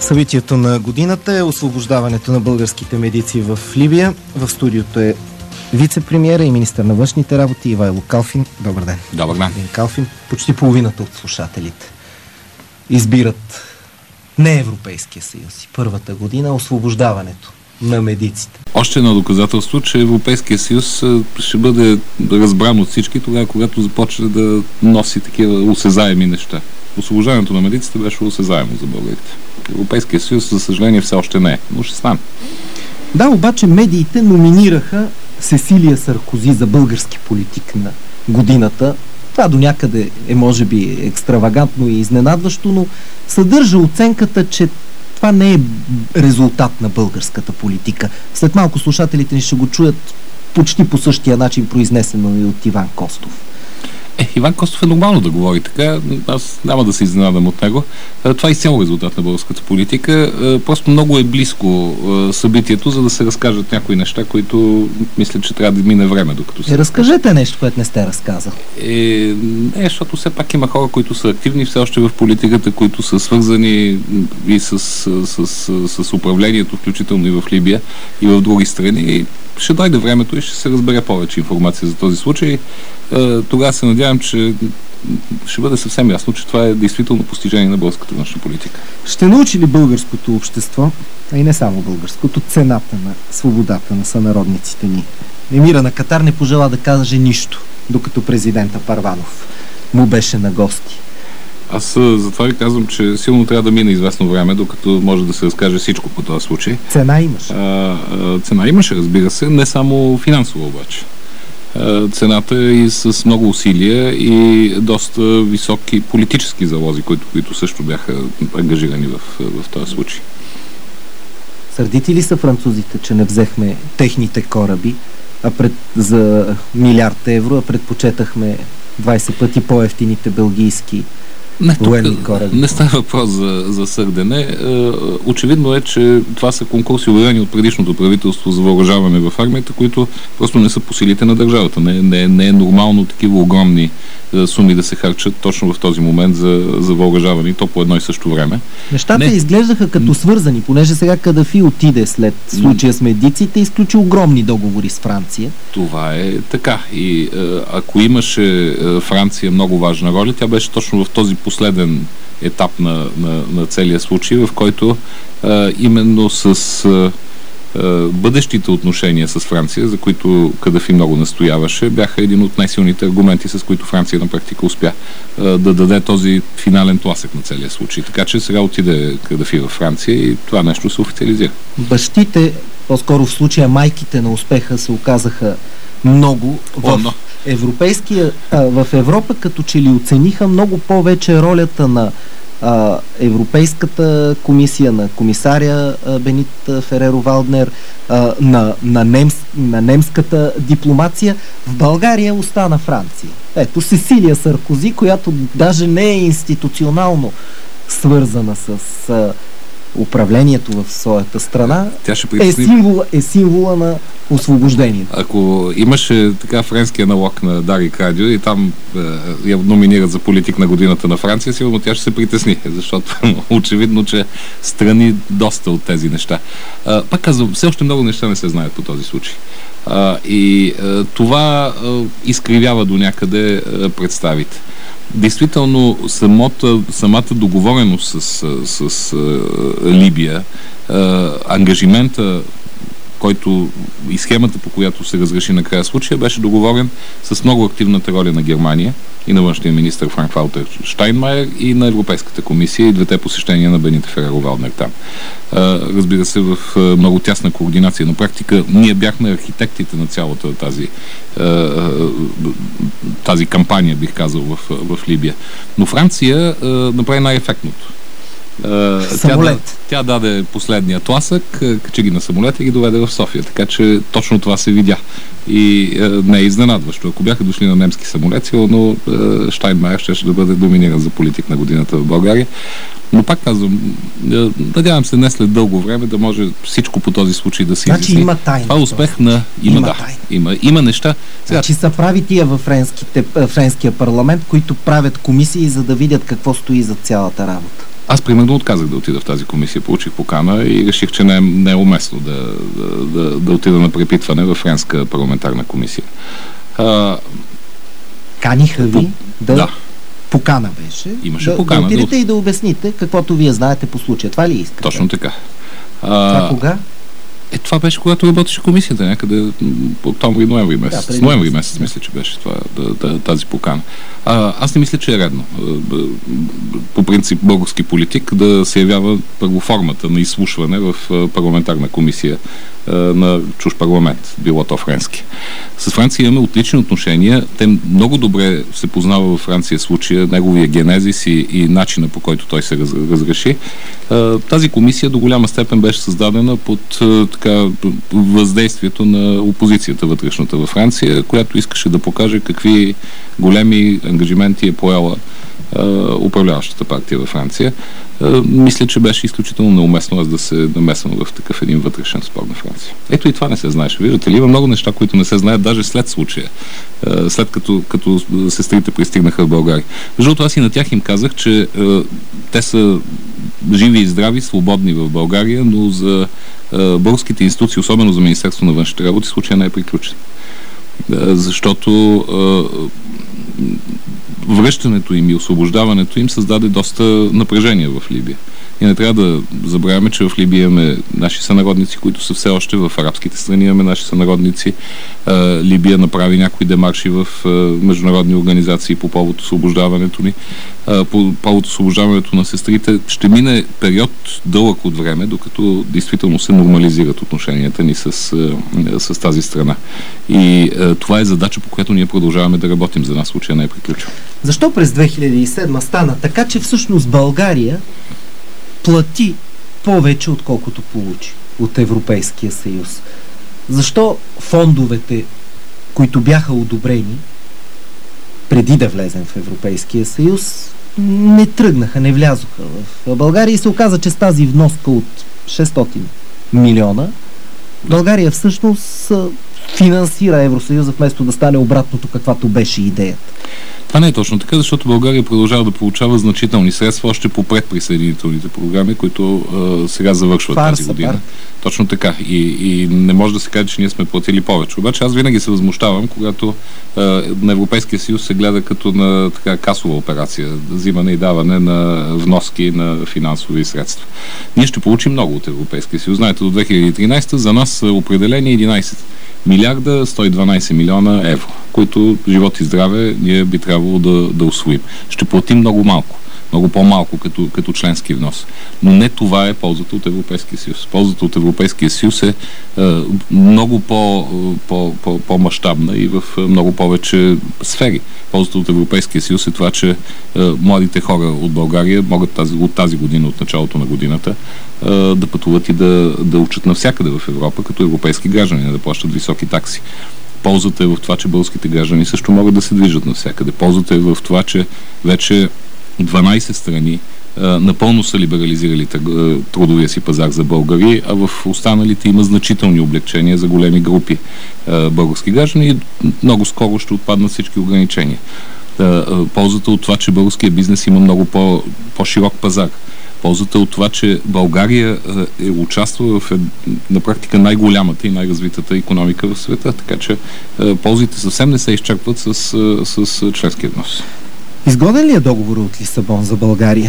Събитието на годината е освобождаването на българските медици в Либия. В студиото е вице-премиера и министър на външните работи Ивайло Калфин. Добър ден. Добър ден. Калфин, почти половината от слушателите избират не Европейския съюз и първата година освобождаването на медиците. Още едно доказателство, че Европейския съюз ще бъде разбран от всички тогава, когато започне да носи такива осезаеми неща. Освобождаването на медиците беше осезаемо за българите. Европейския съюз, за съжаление, все още не е, но ще стане. Да, обаче медиите номинираха Сесилия Саркози за български политик на годината. Това до някъде е, може би, екстравагантно и изненадващо, но съдържа оценката, че това не е резултат на българската политика. След малко слушателите ни ще го чуят почти по същия начин, произнесено и от Иван Костов. Иван Костов е нормално да говори така, аз няма да се изненадам от него. Това е изцяло резултат на българската политика. Просто много е близко събитието, за да се разкажат някои неща, които мисля, че трябва да мине време, докато се... Разкажете нещо, което не сте разказал. Защото все пак има хора, които са активни все още в политиката, които са свързани и с управлението, включително и в Либия, и в други страни. Ще дойде времето и ще се разбере повече информация за този случай. Тогава се надявам, че ще бъде съвсем ясно, че това е действително постижение на българската външна политика. Ще научи ли българското общество, а и не само българското, цената на свободата на сънародниците ни? Емира на Катар не пожела да каже нищо, докато президента Първанов му беше на гости. Аз затова ви казвам, че силно трябва да мине известно време, докато може да се разкаже всичко по този случай. Цена имаше? Цена имаше, разбира се, не само финансово обаче. Цената е и с много усилия и доста високи политически залози, които също бяха ангажирани в този случай. Сърдити ли са французите, че не взехме техните кораби за милиард евро, а предпочетахме 20 пъти по-евтините белгийски военни кораби? Не става въпрос за сърдене. Очевидно е, че това са конкурси, обявени от предишното правителство за въоръжаване в армията, които просто не са по силите на държавата. Не е нормално такива огромни суми да се харчат точно в този момент за въоръжаване и то по едно и също време. Нещата изглеждаха като свързани, понеже сега Кадафи отиде след случая с медиците и изключи огромни договори с Франция. Това е така. И ако имаше Франция много важна роля, тя беше точно в този последен етап на целия случай, в който именно с бъдещите отношения с Франция, за които Кадафи много настояваше, бяха един от най-силните аргументи, с които Франция на практика успя да даде този финален тласък на целия случай. Така че сега отиде Кадафи във Франция и това нещо се официализира. Бащите, по-скоро в случая майките на успеха, се оказаха много в Европа, като че ли оцениха много повече ролята на Европейската комисия, на комисаря Бенит Фереро Валднер, на немската дипломация. В България остана Франция. Ето Сесилия Саркози, която даже не е институционално свързана с управлението в своята страна, е символа на освобождението. Ако имаше така френски аналог на Дарик Радио и там я номинират за политик на годината на Франция, сигурно тя ще се притесни, защото очевидно, че страни доста от тези неща. Пак казвам, все още много неща не се знаят по този случай. Това изкривява до някъде представите. Действително, самата договореност с Либия, ангажимента, който и схемата, по която се разреши накрая случая, беше договорен с много активната роля на Германия и на външния министър Франк-Валтер Щайнмайер и на Европейската комисия и двете посещения на Бенито Фереро Валднер там. Разбира се, в много тясна координация. На практика ние бяхме архитектите на цялата тази кампания, бих казал, в Либия. Но Франция направи най-ефектното. Тя даде последния тласък, качи ги на самолета и ги доведе в София. Така че точно това се видя. И не е изненадващо. Ако бяха дошли на немски самолети, но Щайнмайер ще да бъде доминиран за политик на годината в България. Но пак казвам, надявам се не след дълго време да може всичко по този случай да се изясни. Значи има тайна. Това е успех на... Има неща. Значи са прави тия във френския парламент, които правят комисии, за да видят какво стои за цялата работа. Аз примерно отказах да отида в тази комисия, получих покана и реших, че не е уместно да отида на препитване в френска парламентарна комисия. Каниха ви да. Покана беше. Имаше покана. Да отидете и да обясните каквото вие знаете по случая. Това ли искате? Точно така. Това кога? Това беше, когато работеше комисията, някъде октомври-ноември месец. Ноември месец, мисля, че беше това, тази покана. Аз не мисля, че е редно. По принцип, български политик да се явява първо формата на изслушване в парламентарна комисия на чуж парламент, било то френски. С Франция имаме отлични отношения. Те много добре се познава във Франция случая, неговия генезис и начина, по който той се разреши. Тази комисия до голяма степен беше създадена под въздействието на опозицията вътрешната във Франция, която искаше да покаже какви големи ангажименти е поела управляващата партия във Франция. Мисля, че беше изключително неуместно аз да се намесвам в такъв един вътрешен спор на Франция. Ето и това не се знаеше. Виждате ли, има много неща, които не се знаят даже след случая. След като сестрите пристигнаха в България. Защото аз и на тях им казах, че те са живи и здрави, свободни в България, но за българските институции, особено за Министерство на външните работи, случая не е приключен. Защото връщането им и освобождаването им създаде доста напрежение в Либия. И не трябва да забравяме, че в Либия имаме наши сънародници, които са все още в арабските страни, имаме наши сънародници. Либия направи някои демарши в международни организации по повод освобождаването ни. По повод освобождаването на сестрите ще мине период дълъг от време, докато действително се нормализират отношенията ни с тази страна. И това е задача, по която ние продължаваме да работим. За нас случая не е приключил. Защо през 2007 стана така, че всъщност България плати повече, отколкото получи от Европейския съюз? Защо фондовете, които бяха одобрени преди да влезем в Европейския съюз, не тръгнаха, не влязоха в България и се оказа, че с тази вноска от 600 милиона България всъщност финансира Евросъюза, вместо да стане обратното, каквато беше идеята. Това не е точно така, защото България продължава да получава значителни средства още по предприсъединителните програми, които сега завършват тази година. Точно така. И не може да се каже, че ние сме платили повече. Обаче аз винаги се възмущавам, когато на Европейския съюз се гледа като на така касова операция, взимане и даване на вноски на финансови средства. Ние ще получим много от Европейския съюз. Знаете, до 2013 за нас са определени 11 милиарда 112 милиона евро, които живот и здраве ние би трябвало да усвоим. Ще платим много малко. Много по-малко като членски внос. Но не това е ползата от Европейския съюз. Ползата от Европейския съюз е много по-мащабна и в много повече сфери. Ползата от Европейския съюз е това, че младите хора от България могат от тази година, от началото на годината, да пътуват и да учат навсякъде в Европа, като европейски граждани, да плащат високи такси. Ползата е в това, че българските граждани също могат да се движат навсякъде. Ползата е в това, че вече 12 страни напълно са либерализирали трудовия си пазар за българи, а в останалите има значителни облегчения за големи групи български граждани и много скоро ще отпаднат всички ограничения. Ползата от това, че българския бизнес има много по-широк пазар. Ползата от това, че България е участвала в на практика най-голямата и най-развитата икономика в света, така че ползите съвсем не се изчерпват с членския внос. Изгоден ли е договор от Лисабон за България?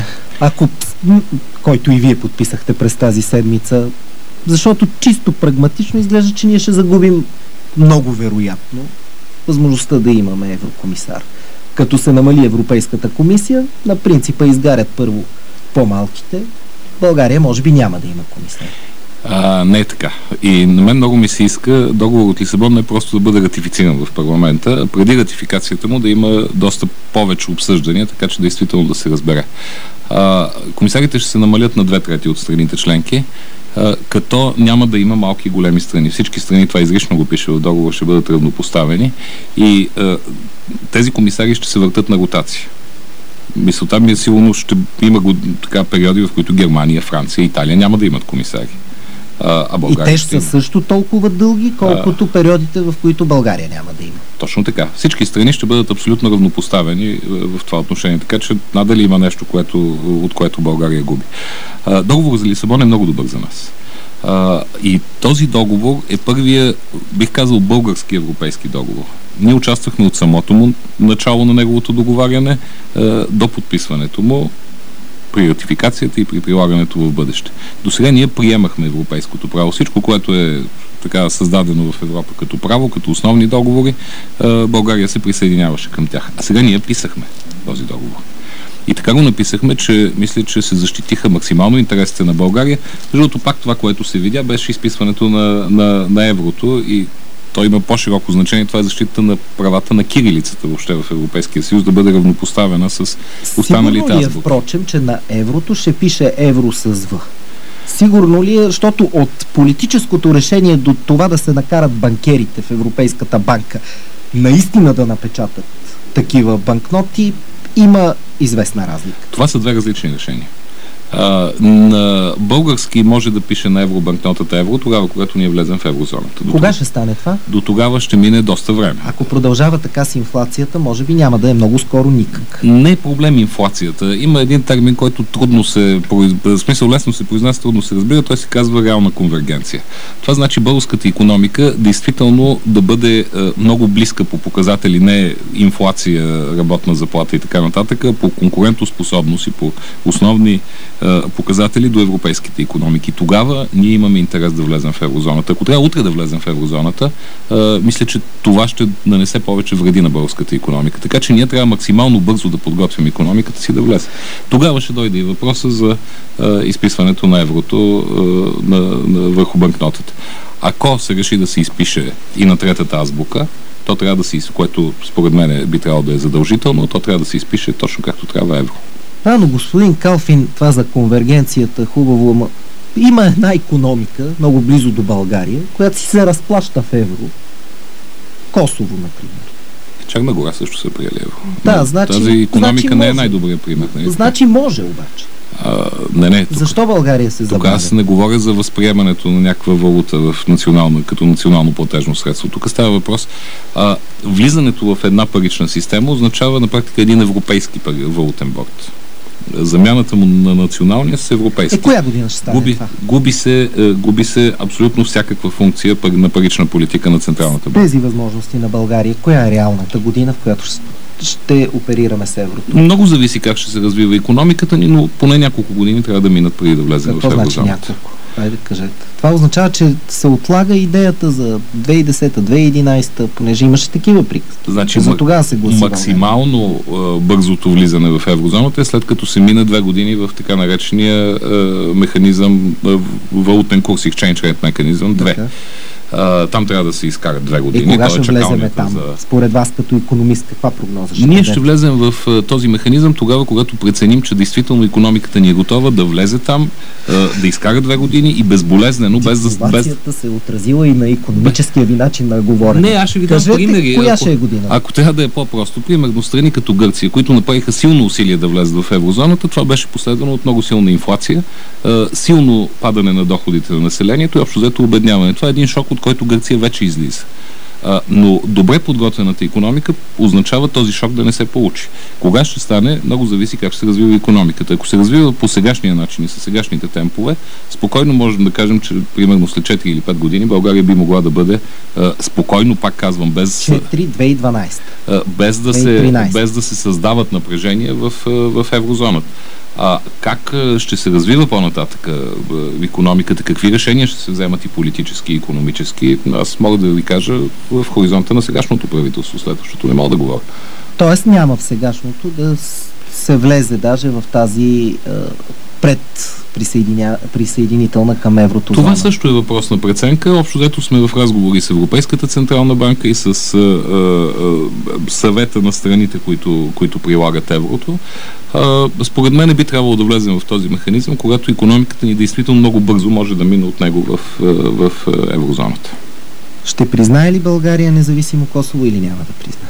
Който и вие подписахте през тази седмица, защото чисто прагматично изглежда, че ние ще загубим много вероятно възможността да имаме еврокомисар. Като се намали Европейската комисия, на принципа изгарят първо по-малките, България може би няма да има комисар. Не е така. И на мен много ми се иска договор от Лисабон не просто да бъде ратифициран в парламента, а преди ратификацията му да има доста повече обсъждания, така че действително да се разбере. Комисарите ще се намалят на 2/3 от страните членки, като няма да има малки и големи страни. Всички страни, това изрично го пише в договор, ще бъдат равнопоставени и тези комисари ще се въртат на ротация. Мисълта ми е сигурно ще има периоди, в които Германия, Франция и Италия няма да имат комисари. И те ще са също толкова дълги, колкото периодите, в които България няма да има. Точно така. Всички страни ще бъдат абсолютно равнопоставени в това отношение, така че надали има нещо, от което България губи. Договор за Лисабон е много добър за нас. И този договор е първия, бих казал, български европейски договор. Ние участвахме от самото му начало на неговото договаряне до подписването му, при ратификацията и при прилагането в бъдеще. До сега ние приемахме европейското право. Всичко, което е така създадено в Европа като право, като основни договори, България се присъединяваше към тях. А сега ние писахме този договор. И така го написахме, че мисля, че се защитиха максимално интересите на България. Защото пак това, което се видя, беше изписването на еврото и то има по-широко значение. Това е защита на правата на кирилицата въобще в Европейския съюз, да бъде равнопоставена с останалите азбуки. Сигурно ли е, впрочем, че на еврото ще пише евро с В? Сигурно ли е, защото от политическото решение до това да се накарат банкерите в Европейската банка наистина да напечатат такива банкноти, има известна разлика. Това са две различни решения. На български може да пише на евробанкнотата евро, тогава, когато ние влезем в еврозоната. Кога ще стане това? До тогава ще мине доста време. Ако продължава така с инфлацията, може би няма да е много скоро никак. Не е проблем инфлацията. Има един термин, който трудно се, в смисъл лесно се произнася, трудно се разбира, той се казва реална конвергенция. Това значи българската икономика действително да бъде много близка по показатели, не инфлация, работна заплата и така нататък, по конкурентоспособност и по основни показатели до европейските икономики. Тогава ние имаме интерес да влезем в еврозоната. Ако трябва утре да влезем в еврозоната, мисля, че това ще нанесе повече вреди на българската икономика. Така че ние трябва максимално бързо да подготвим икономиката си да влезе. Тогава ще дойде и въпроса за изписването на еврото върху банкнотата. Ако се реши да се изпише и на третата азбука, то трябва да се, което според мен би трябвало да е задължително, то трябва да се изпише точно както трябва евро. Да, но господин Калфин, това за конвергенцията хубаво, ама има една икономика, много близо до България, която си се разплаща в евро. Косово, например. Черна гора също са приели евро. Да, значи... Тази икономика не е може. най-добрият пример. Нали? Значи може обаче. Не. Защо България се забавя? Тук аз не говоря за възприемането на някаква валута като национално платежно средство. Тук става въпрос. Влизането в една парична система означава на практика един европейски валутен борд. Замяната му на националния с европейски. Коя година ще стане това? Губи се абсолютно всякаква функция на парична политика на Централната банка. Тези възможности на България, коя е реалната година, в която ще оперираме с еврото? Много зависи как ще се развива икономиката ни, но поне няколко години трябва да минат преди да влезем в еврозоната. Значи няколко? Хайде, кажете. Това означава, че се отлага идеята за 2010-2011, понеже имаше такива приказки. Значи, за тогава се гласи максимално бързото влизане в еврозоната е след като се мина 2 години в така наречения механизъм, валутен курс, exchange rate механизъм 2. Там трябва да се изкарат 2 години. И кога ще влезем там? Според вас като икономист, каква прогноза ще Ние ще влезем в този механизъм тогава, когато преценим, че действително икономиката ни е готова да влезе там, да изкара 2 години и безболезнено, без да... Ситуацията се е отразила и на икономическия ви начин на говорене. Не, аз ще ви дам примери. Коя ще е година? Ако трябва да е по-просто, примерно страни като Гърция, които направиха силно усилие да влезат в еврозоната, това беше последвано от много силна инфлация, силно падане на доходите на населението и общо взето обедняване. Това е един шок, от който Гърция вече излиза. Но добре подготвената икономика означава този шок да не се получи. Кога ще стане, много зависи как ще се развива икономиката. Ако се развива по сегашния начин и със сегашните темпове, спокойно можем да кажем, че примерно след 4 или 5 години България би могла да бъде спокойно, пак казвам, без 4-2012. без да се създават напрежения в еврозоната. Как ще се развива по-нататък икономиката, какви решения ще се вземат и политически, и икономически, аз мога да ви кажа в хоризонта на сегашното правителство, следващото не мога да говоря. Тоест няма в сегашното да се влезе даже в тази присъединителна към еврото Това зона. също е въпрос на преценка. Общо взето сме в разговори с Европейската централна банка и с съвета на страните, които прилагат еврото. Според мен би трябвало да влезем в този механизъм, когато икономиката ни действително много бързо може да мине от него в еврозоната. Ще признае ли България независимо Косово или няма да признае?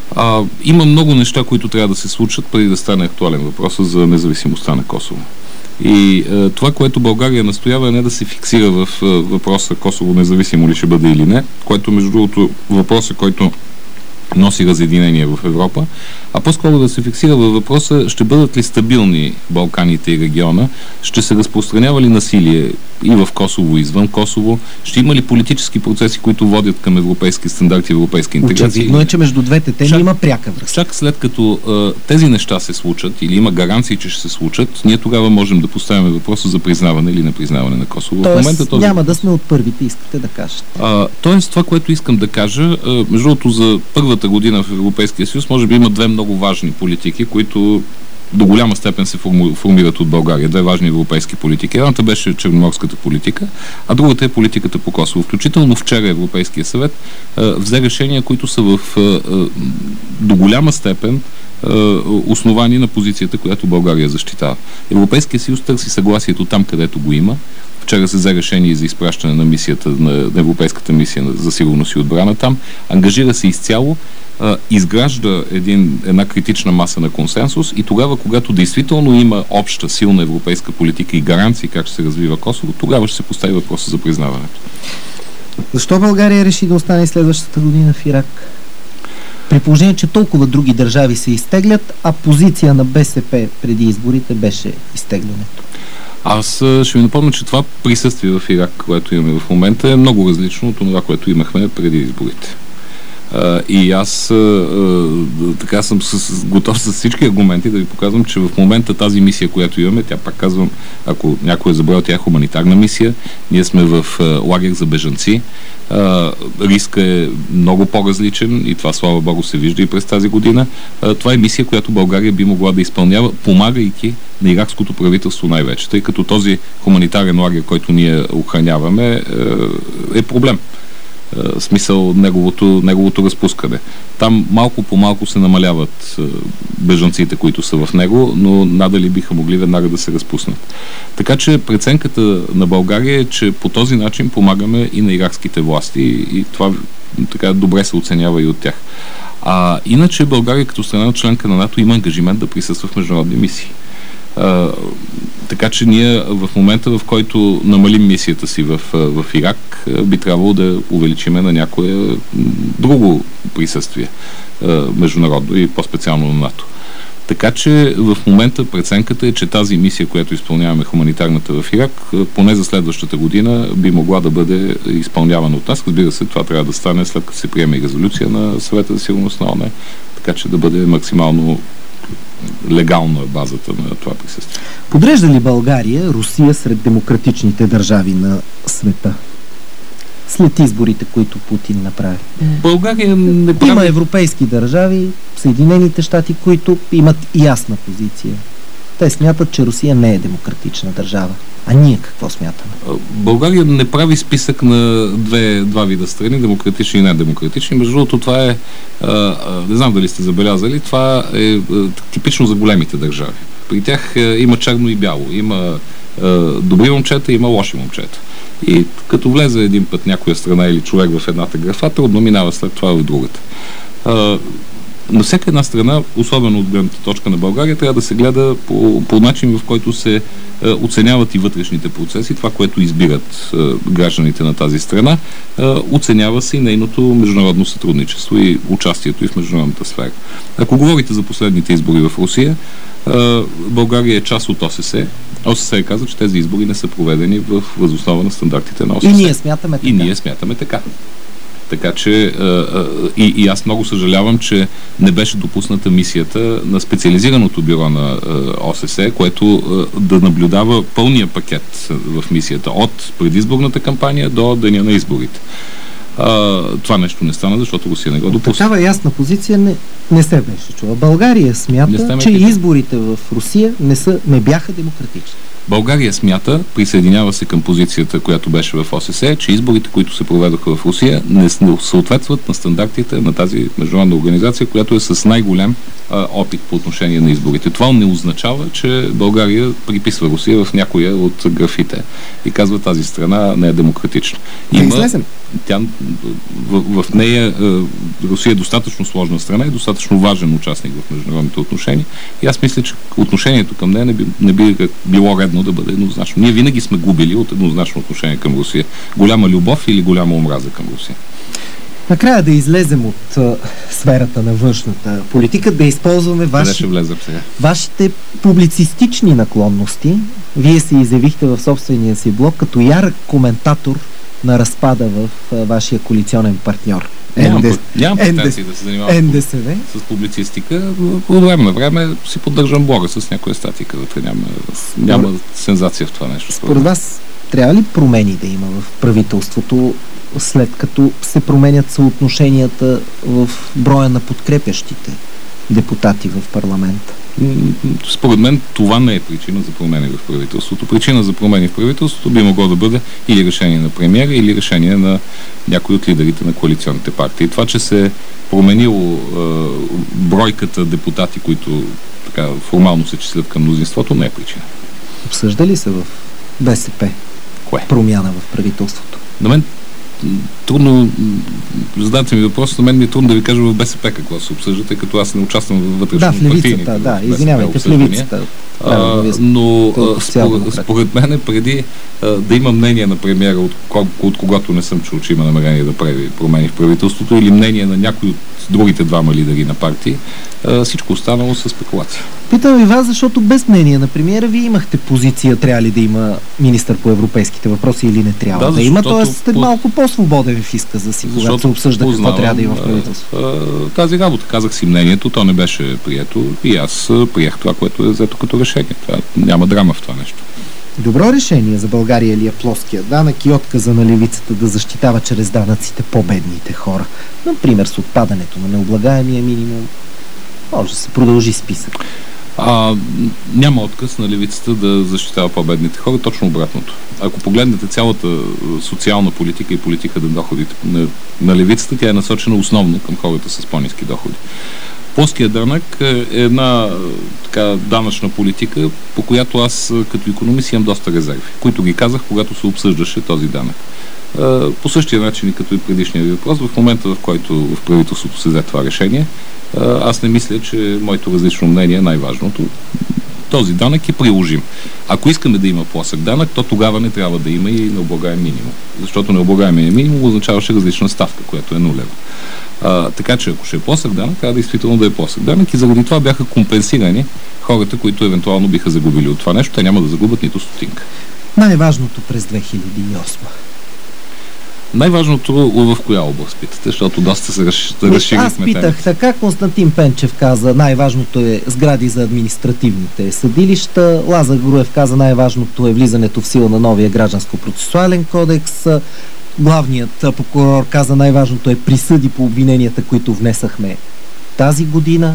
Има много неща, които трябва да се случат преди да стане актуален въпрос за независимостта на Косово. И това, което България настоява, е не да се фиксира в въпроса Косово независимо ли ще бъде или не, което между другото въпроса, който носи разединение в Европа, а по-скоро да се фиксира във въпроса ще бъдат ли стабилни Балканите и региона, ще се разпространява ли насилие и в Косово, и извън Косово, ще има ли политически процеси, които водят към европейски стандарти, европейска интеграция. Очевидно е, че между двете теми има пряка връзка. Чак след като тези неща се случат или има гаранции, че ще се случат, ние тогава можем да поставяме въпроса за признаване или непризнаване на Косово. Тоест, в момента няма да сме от първите, искате да кажете. Тоест, това, което искам да кажа, между другото за първата година в Европейския съюз, може би има две много важни политики, които до голяма степен се формират от България. Две важни европейски политики. Едната беше черноморската политика, а другата е политиката по Косово. Включително вчера Европейския съвет взе решения, които са до голяма степен основани на позицията, която България защитава. Европейския съюз търси съгласието там, където го има. Вчера се взе решение за изпращане на мисията, на Европейската мисия за сигурност и отбрана там. Ангажира се изцяло, изгражда една критична маса на консенсус и тогава, когато действително има обща силна европейска политика и гаранции как ще се развива Косово, тогава ще се постави въпроса за признаването. Защо България реши да остане следващата година в Ирак? При положение, че толкова други държави се изтеглят, а позиция на БСП преди изборите беше изтеглянето. Аз ще ви напомня, че това присъствие в Ирак, което имаме в момента, е много различно от това, което имахме преди изборите. И аз така съм готов с всички аргументи да ви показвам, че в момента тази мисия, която имаме, тя пак казвам, ако някой е забравил, тя е хуманитарна мисия. Ние сме в лагер за бежанци. Риска е много по-различен и това, слава Богу, се вижда и през тази година. Това е мисия, която България би могла да изпълнява, помагайки на иракското правителство най-вече, тъй като този хуманитарен лагер, който ние охраняваме, е проблем. Смисъл неговото разпускане. Там малко по малко се намаляват бежанците, които са в него, но надали биха могли веднага да се разпуснат. Така че преценката на България е, че по този начин помагаме и на иракските власти и това така добре се оценява и от тях. Иначе България като страна членка на НАТО има ангажимент да присъства в международни мисии. Така че ние в момента, в който намалим мисията си в Ирак, би трябвало да увеличиме на някое друго присъствие международно и по-специално на НАТО. Така че в момента преценката е, че тази мисия, която изпълняваме хуманитарната в Ирак, поне за следващата година би могла да бъде изпълнявана от нас. Разбира се, това трябва да стане след като се приеме и резолюция на Съвета за сигурност на ООН, така че да бъде максимално легална базата на това присъствие. Подрежда ли България Русия сред демократичните държави на света? След изборите, които Путин направи. България не прави... Има европейски държави, Съединените щати, които имат ясна позиция. Те смятат, че Русия не е демократична държава. А ние какво смятаме? България не прави списък на два вида страни, демократични и недемократични. Между другото, това е, не знам дали сте забелязали, това е типично за големите държави. При тях има черно и бяло. Има добри момчета, има лоши момчета. И като влезе един път някоя страна или човек в едната графа, трудно минава след това в другата. На всяка една страна, особено от гледната точка на България, трябва да се гледа по начин, в който се оценяват и вътрешните процеси, това, което избират гражданите на тази страна, оценява се и нейното международно сътрудничество и участието и в международната сфера. Ако говорите за последните избори в Русия, България е част от ОССЕ. ОССЕ каза, че тези избори не са проведени въз основа на стандартите на ОССЕ. И ние смятаме така. И ние смятаме така. Така че и аз много съжалявам, че не беше допусната мисията на специализираното бюро на ОССЕ, което да наблюдава пълния пакет в мисията от предизборната кампания до деня на изборите. Това нещо не стана, защото Русия не го допусна. Такава ясна позиция не се беше чула. България смята, че изборите в Русия не бяха демократични. България смята, присъединява се към позицията, която беше в ОССЕ, че изборите, които се проведоха в Русия, не съответстват на стандартите на тази международна организация, която е с най-голям опит по отношение на изборите. Това не означава, че България приписва Русия в някоя от графите и казва, тази страна не е демократична. в нея Русия е достатъчно сложна страна и достатъчно важен участник в международните отношения. И аз мисля, че отношението към нея не би било редно да бъде еднозначно. Ние винаги сме губили от еднозначно отношение към Русия. Голяма любов или голяма омраза към Русия. Накрая да излезем от сферата на външната политика, да използваме вашите публицистични наклонности. Вие се изявихте в собствения си блог като ярък коментатор на разпада в вашия коалиционен партньор. Нямам претенции да се занимавам с публицистика. От време на време си поддържам блога с някоя статика. Няма сензация в това нещо. Според вас трябва ли промени да има в правителството, след като се променят съотношенията в броя на подкрепящите депутати в парламента? Според мен това не е причина за промени в правителството. Причина за промени в правителството би могло да бъде или решение на премиера, или решение на някои от лидерите на коалиционните партии. Това, че се е променило бройката депутати, които така формално се числят към мнозинството, не е причина. Обсъжда ли се в БСП промяна в правителството? На мен трудно задавате ми въпрос, на мен ми е трудно да ви кажа в БСП какво се обсъжда, тъй като аз не участвам в вътрешно-партийните. Извинявайте, в левицата. Но според мен преди да има мнение на премиера, от когато не съм чул, че има намерение да прави промени в правителството, или мнение на някой от другите двама лидери на партии, всичко останало са спекулации. Питам ви вас, защото без мнение на премиера вие имахте позиция, трябва ли да има министър по европейските въпроси или не трябва да има, т.е. сте малко по-свободен в изказа си, когато се обсъжда какво трябва да има в правителството. Тази работа, казах си мнението, то не беше прието и аз приех това, което е взето като решение. Няма драма в това нещо. Добро решение за България ли е плоския данък и отказа на левицата да защитава чрез данъците по-бедните хора? Например, с отпадането на необлагаемия минимум. Може да се продължи списък. Няма отказ на левицата да защитава по-бедните хора, точно обратното. Ако погледнете цялата социална политика и политика на доходите на левицата, тя е насочена основно към хората с по-ниски доходи. Плоския данък е една данъчна политика, по която аз като икономист имам доста резерви, които ги казах, когато се обсъждаше този данък. По същия начин и като и предишния въпрос, в момента, в който в правителството се взе това решение, аз не мисля, че моето различно мнение е най-важното. Този данък е приложим. Ако искаме да има плосък данък, то тогава не трябва да има и необлагаем минимум. Защото необлагаемия минимум означаваше различна ставка, която е нулева. Така че ако ще е плосък данък, трябва действително да е плосък данък и заради това бяха компенсирани хората, които евентуално биха загубили от това нещо. Те няма да загубят нито стотинка. Най-важното през 2008. Най-важното в коя област питате, защото доста се разширихме. Аз питах така, Константин Пенчев каза, най-важното е сгради за административните съдилища, Лазар Груев каза, най-важното е влизането в сила на новия гражданско-процесуален кодекс, главният прокурор каза, най-важното е присъди по обвиненията, които внесахме тази година.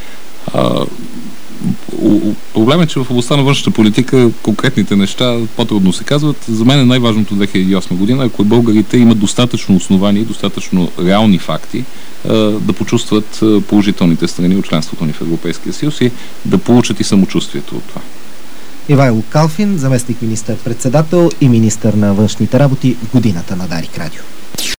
Проблемът е, че в областта на външната политика конкретните неща по-трудно се казват. За мен е най-важното 2008 година, ако българите имат достатъчно основания и достатъчно реални факти да почувстват положителните страни от членството ни в Европейския съюз и да получат и самочувствието от това. Ивайло Калфин, заместник министър-председател и министър на външните работи в годината на Дарик Радио.